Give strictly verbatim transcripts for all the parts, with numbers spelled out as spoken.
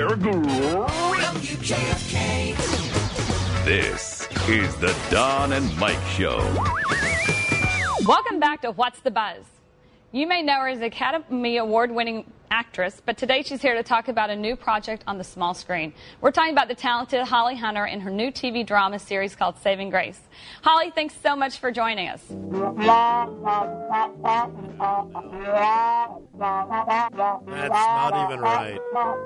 America. W J F K. This is the Don and Mike Show. Welcome back to What's the Buzz? You may know her as Academy Award-winning actress, but today she's here to talk about a new project on the small screen. We're talking about the talented Holly Hunter and her new T V drama series called Saving Grace. Holly, thanks so much for joining us. That's not even right.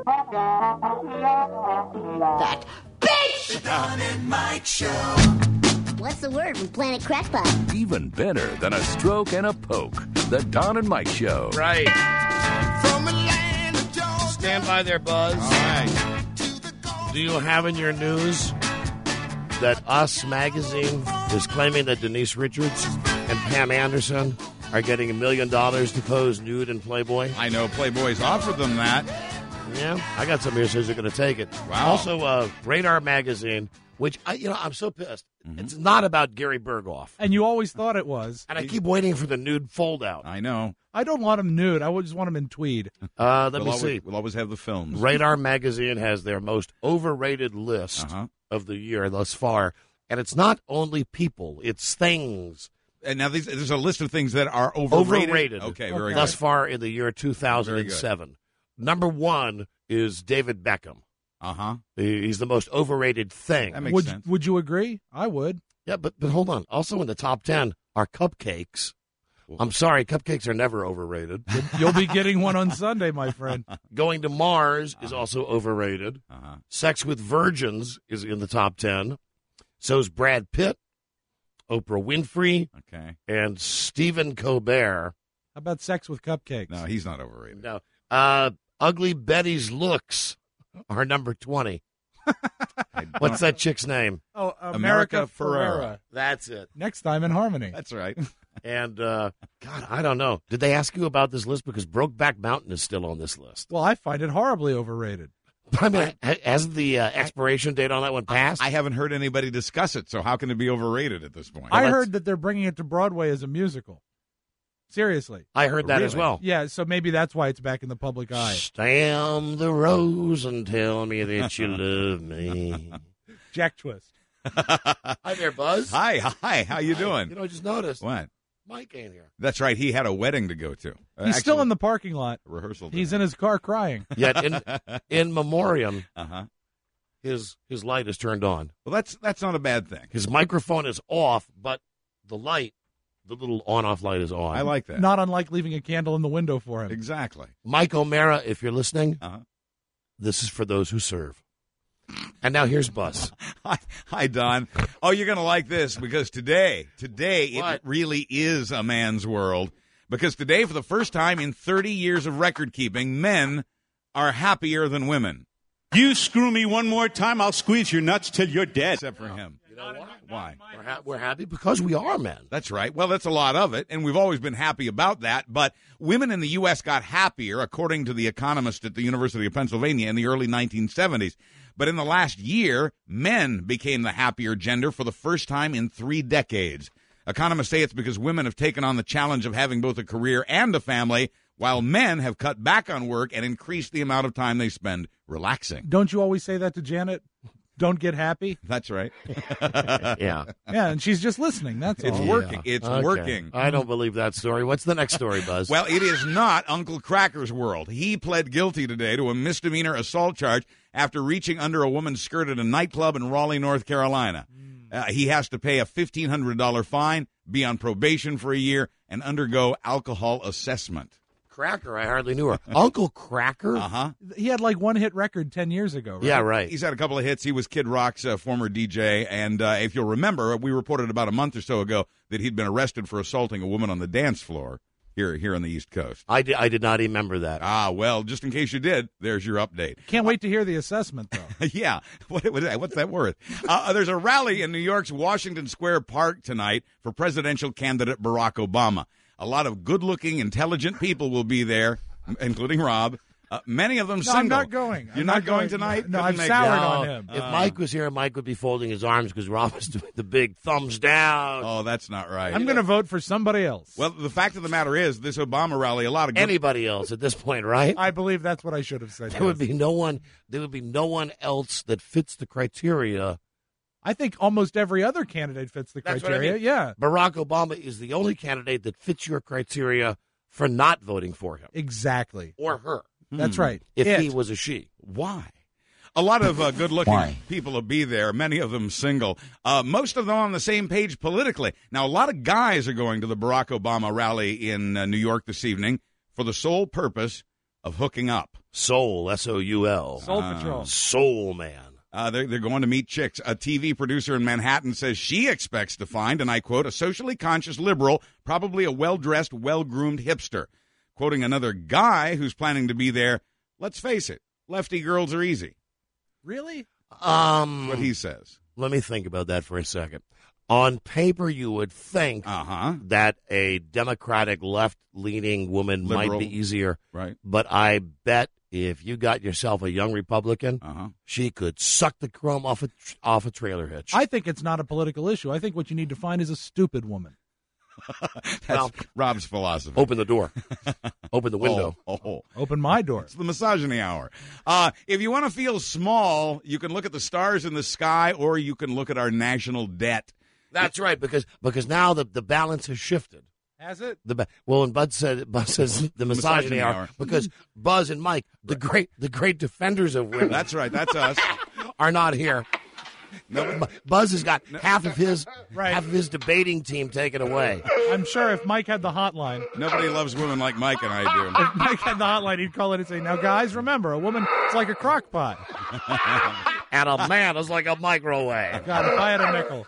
That bitch! The Don and Mike Show. What's the word from Planet Crackpot? Even better than a stroke and a poke. The Don and Mike Show. Right. From Atlanta, Georgia. Stand by there, Buzz. All right. Do you have in your news that Us Magazine is claiming that Denise Richards and Pam Anderson are getting a million dollars to pose nude in Playboy? I know Playboy's offered them that. Yeah, I got some here says they're going to take it. Wow. Also, uh, Radar Magazine, which, I, you know, I'm so pissed. Mm-hmm. It's not about Gary Berghoff. And you always thought it was. And I keep waiting for the nude fold-out. I know. I don't want him nude. I would just want him in tweed. Uh, let we'll me always, see. We'll always have the films. Radar Magazine has their most overrated list Uh-huh. of the year thus far. And it's not only people, it's things. And now these, there's a list of things that are overrated. Overrated. Okay, very Thus good. far in the year two thousand seven. Number one is David Beckham. Uh-huh. He's the most overrated thing. That makes Would sense. Would you agree? I would. Yeah, but, but hold on. Also in the top ten are cupcakes. I'm sorry, cupcakes are never overrated. You'll be getting one on Sunday, my friend. Going to Mars is also overrated. Uh-huh. Sex with Virgins is in the top ten. So's Brad Pitt, Oprah Winfrey, Okay. and Stephen Colbert. How about sex with cupcakes? No, he's not overrated. No, uh, Ugly Betty's looks are number twenty. What's that chick's name? Oh, America, America Ferrera. Ferrera. That's it. Next time in Harmony. That's right. And, uh, God, I don't know. Did they ask you about this list? Because Brokeback Mountain is still on this list. Well, I find it horribly overrated. But I mean, ha- hasn't the uh, expiration date on that one passed? I haven't heard anybody discuss it, so how can it be overrated at this point? I that's- heard that they're bringing it to Broadway as a musical. Seriously. I heard that as Really? well. Yeah, so maybe that's why it's back in the public eye. Stamp the rose and tell me that you love me. Jack Twist. Hi there, Buzz. Hi, hi. How you doing? You know, I just noticed. What? Mike ain't here. That's right. He had a wedding to go to. Uh, He's still actually, in the parking lot. rehearsal. He's in his car crying. Yet in in memoriam, Uh-huh. his his light is turned on. Well, that's that's not a bad thing. His microphone is off, but the light, the little on-off light is on. I like that. Not unlike leaving a candle in the window for him. Exactly. Mike O'Mara, if you're listening, Uh-huh. this is for those who serve. And now here's Buzz. Hi, hi, Don. Oh, you're going to like this because today, today What? it really is a man's world. Because today, for the first time in thirty years of record keeping, men are happier than women. You screw me one more time, I'll squeeze your nuts till you're dead. Except for him. You know why? Why? We're, ha- we're happy because we are men. That's right. Well, that's a lot of it, and we've always been happy about that. But women in the U S got happier, according to The Economist at the University of Pennsylvania in the early nineteen seventies. But in the last year, men became the happier gender for the first time in three decades. Economists say it's because women have taken on the challenge of having both a career and a family, while men have cut back on work and increased the amount of time they spend relaxing. Don't you always say that to Janet? Don't get happy? That's right. Yeah. Yeah, and she's just listening. That's It's all. working. It's Okay. working. I don't believe that story. What's the next story, Buzz? Well, it is not Uncle Cracker's world. He pled guilty today to a misdemeanor assault charge after reaching under a woman's skirt at a nightclub in Raleigh, North Carolina. Uh, he has to pay a fifteen hundred dollars fine, be on probation for a year, and undergo alcohol assessment. Cracker, I hardly knew her. Uncle Cracker? Uh-huh. He had like one hit record ten years ago, right? Yeah, right. He's had a couple of hits. He was Kid Rock's uh, former D J, and uh, if you'll remember, we reported about a month or so ago that he'd been arrested for assaulting a woman on the dance floor here here on the East Coast. I did, I did not remember that. Ah, well, just in case you did, there's your update. Can't wait to hear the assessment, though. Yeah, what, what, what's that worth? Uh, there's a rally in New York's Washington Square Park tonight for presidential candidate Barack Obama. A lot of good-looking, intelligent people will be there, including Rob. Uh, many of them No, single. I'm not going. You're I'm not, not going, going. tonight? No, Couldn't I've make soured it. on No, him. If Uh. Mike was here, Mike would be folding his arms because Rob was doing the big thumbs down. Oh, that's not right. I'm going to vote for somebody else. Well, the fact of the matter is, this Obama rally, a lot of good Anybody else at this point, right? I believe that's what I should have said. There would yes. be no one. There would be no one else that fits the criteria. I think almost every other candidate fits the That's what I criteria. mean. Yeah, Barack Obama is the only candidate that fits your criteria for not voting for him exactly. or her. That's right. If It. he was a she. Why? A lot of uh, good-looking Why? people will be there, many of them single. Uh, most of them on the same page politically. Now, a lot of guys are going to the Barack Obama rally in uh, New York this evening for the sole purpose of hooking up. Soul, S O U L. Soul Patrol. Soul man. Uh, they're, they're going to meet chicks. A T V producer in Manhattan says she expects to find, and I quote, a socially conscious liberal, probably a well-dressed, well-groomed hipster. Quoting another guy who's planning to be there, let's face it, lefty girls are easy. Really? Um, That's what he says. let me think about that for a second. On paper, you would think Uh-huh. that a Democratic left-leaning woman Liberal. might be easier, Right. but I bet if you got yourself a young Republican, Uh-huh. she could suck the chrome off a tr- off a trailer hitch. I think it's not a political issue. I think what you need to find is a stupid woman. That's Well- Rob's philosophy. Open the door. Open the window. Oh, oh, oh. Open my door. It's the misogyny hour. Uh, if you want to feel small, you can look at the stars in the sky, or you can look at our national debt. That's right, because because now the, the balance has shifted. Has it? The ba- well, and Bud said Bud says the misogyny, Misogyny hour, hour. because Buzz and Mike, the great the great defenders of women, That's right. That's us. are not here. Bu- Buzz has got half of his Right. half of his debating team taken away. I'm sure if Mike had the hotline, Nobody loves women like Mike and I do. if Mike had the hotline, he'd call it and say, "Now, guys, remember, a woman is like a crock pot." And a man is like a microwave. God, if I had a nickel.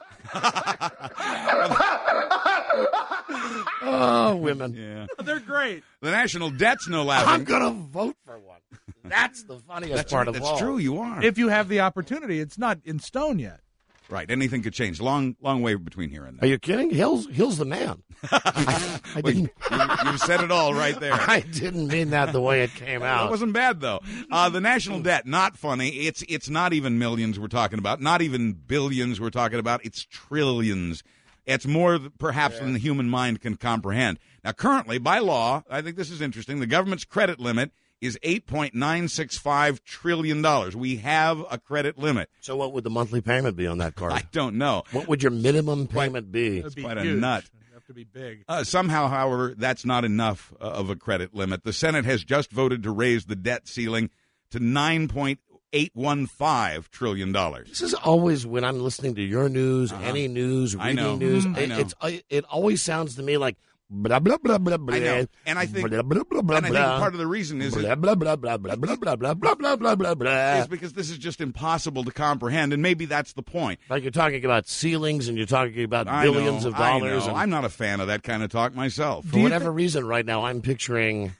Oh, women. Yeah. They're great. The national debt's no I'm laughing. gonna vote for one. That's the funniest That's, part right, of that's all. true. You are. If you have the opportunity, it's not in stone yet. right. Anything could change. Long, long way between here and Are there. you kidding? Hill's Hill's the man. I, I Well, you, didn't. you've said it all right there. I didn't mean that the way it came It out. wasn't bad though. Uh, the national debt, not funny. It's it's not even millions we're talking about. Not even billions we're talking about. It's trillions. It's more th- perhaps than the human mind can comprehend. Now, currently, by law, I think this is interesting. The government's credit limit is eight point nine six five trillion dollars. We have a credit limit. So, what would the monthly payment be on that card? I don't know. What would your minimum payment be? It'd be quite a huge. nut. It'd have to be big. Uh, somehow, however, that's not enough uh, of a credit limit. The Senate has just voted to raise the debt ceiling to nine point eight one five trillion dollars. This is always when I'm listening to your news, any news, I reading know. news. Mhm. I it, know. It's I- it always sounds to me like blah blah blah blah blah. I know. And I think- blah blah blah blah And I think blah. part of the reason is blah blah blah blah blah blah blah blah blah blah blah blah blah. is because this is just impossible to comprehend, and maybe that's the point. Like you're talking about ceilings and you're talking about I billions know, of dollars. I know. And I'm not a fan of that kind of talk myself. for whatever reason, right now I'm picturing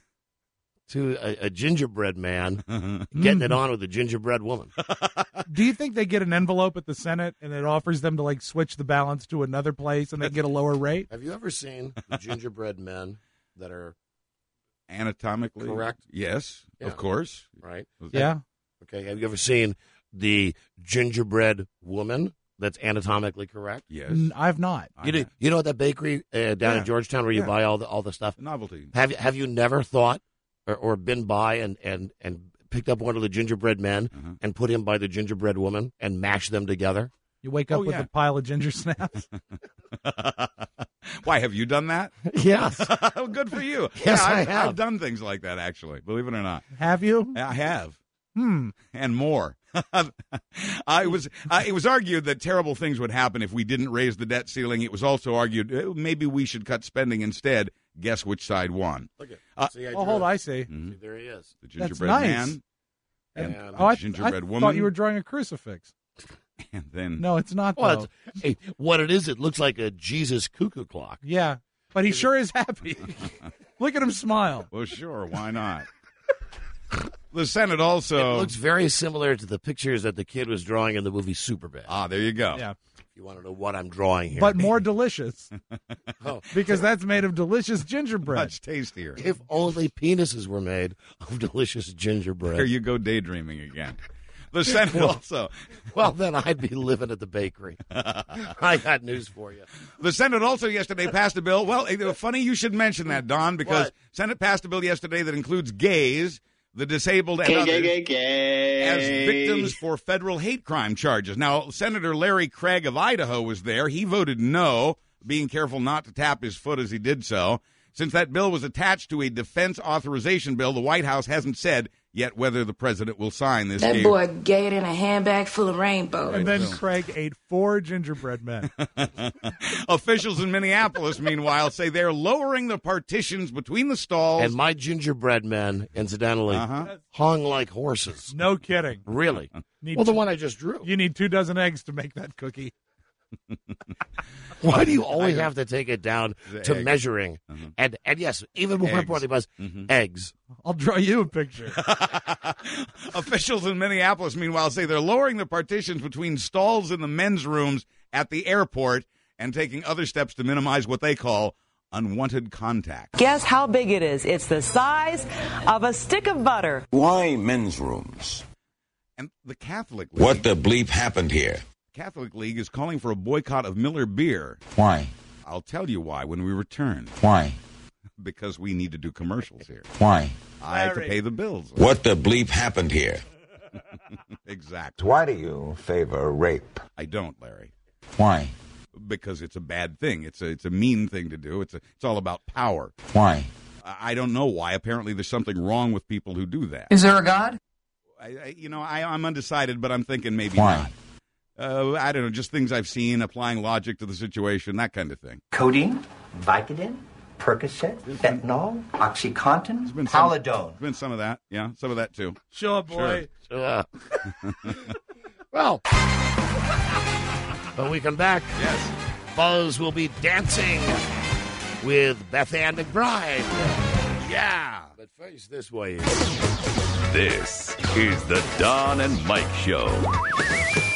to a, a gingerbread man getting it on with a gingerbread woman. Do you think they get an envelope at the Senate and it offers them to like switch the balance to another place and they get a lower rate? Have you ever seen the gingerbread men that are Anatomically Correct. Yes, Yeah. of course. right? Yeah. Okay. Have you ever seen the gingerbread woman that's anatomically correct? Yes. N- I've not. I You know, have. you know that bakery uh, down Yeah. in Georgetown where you Yeah. buy all the all the stuff. Novelty. Have you have you never thought or, or been by and, and, and picked up one of the gingerbread men Uh-huh. and put him by the gingerbread woman and mashed them together? You wake up Oh, with yeah. a pile of ginger snaps. Why, have you done that? Yes. Oh, good for you. Yes, yeah, I I've, have. I've done things like that, actually, believe it or not. Have you? I have. Hmm. And more. uh, it was uh, it was argued that terrible things would happen if we didn't raise the debt ceiling. It was also argued uh, maybe we should cut spending instead. Guess which side won? Okay. Uh, See, I Oh, drew hold it. on, I see. See, there he is. The That's gingerbread nice. man And, Oh, I, gingerbread I woman. thought you were drawing a crucifix. and then No, it's not. well, though. it's- hey, what it is, it looks like a Jesus cuckoo clock. Yeah, but he sure is happy. Look at him smile. well, sure, why not? The Senate also It looks very similar to the pictures that the kid was drawing in the movie Superbad. ah, there you go. Yeah. You want to know what I'm drawing here. But more delicious. Oh. Because that's made of delicious gingerbread. Much tastier. If only penises were made of delicious gingerbread. There you go daydreaming again. The Senate well, also. Well, then I'd be living at the bakery. I got news for you. The Senate also yesterday passed a bill. Well, it, funny you should mention that, Don, because What? Senate passed a bill yesterday that includes gays, the disabled, and Gay, others gay, gay, gay. as victims for federal hate crime charges. Now, Senator Larry Craig of Idaho was there. He voted no, being careful not to tap his foot as he did so. Since that bill was attached to a defense authorization bill, the White House hasn't said yet whether the president will sign this. That gay- boy gay in a handbag full of rainbows. And then Craig ate four gingerbread men. Officials in Minneapolis, meanwhile, say they're lowering the partitions between the stalls. And my gingerbread men, incidentally, Uh-huh. hung like horses. No kidding. Really? Need Well, the two- one I just drew. You need two dozen eggs to make that cookie. Why do you always have to take it down The to egg. measuring? Uh-huh. And and yes, even more Eggs. importantly, Buzz, Mhm. eggs. I'll draw you a picture. Officials in Minneapolis, meanwhile, say they're lowering the partitions between stalls in the men's rooms at the airport and taking other steps to minimize what they call unwanted contact. Guess how big it is? It's the size of a stick of butter. Why men's rooms? And the Catholic League, What the bleep happened here? Catholic League is calling for a boycott of Miller beer. Why? I'll tell you why when we return. Why? Because we need to do commercials here. Why? I have to Larry. pay the bills. What the bleep happened here? Exactly. Why do you favor rape? I don't, Larry. Why? Because it's a bad thing. It's a it's a mean thing to do. It's a, it's all about power. Why? I, I don't know why. Apparently, there's something wrong with people who do that. Is there a God? I, I, you know, I, I'm undecided, but I'm thinking maybe Why? not. Uh, I don't know, just things I've seen, applying logic to the situation, that kind of thing. Codeine, Vicodin, Percocet, fentanyl, OxyContin, Been some, Haldone. there's been some of that, yeah, some of that too. Sure, boy. Uh, well, when we come back, Yes. Buzz will be dancing with Beth Ann McBride. Yeah. But face this way. This is the Don and Mike Show.